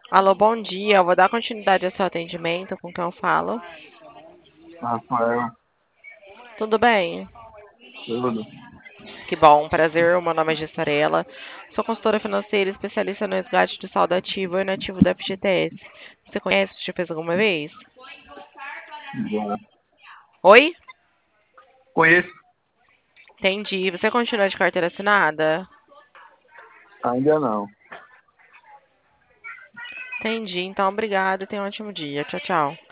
Alô, bom dia. Eu vou dar continuidade ao seu atendimento com quem eu falo. Rafael, Tudo bem? tudo. Que bom, prazer. Meu nome é Gessarela. Sou consultora financeira especialista no resgate do saldo ativo e inativo do FGTS. Você conhece? Já fez alguma vez? Bom. Oi? Conheço, Entendi. Você continua de carteira assinada? ainda não. Entendi. Então, obrigada e tenha um ótimo dia. Tchau, tchau.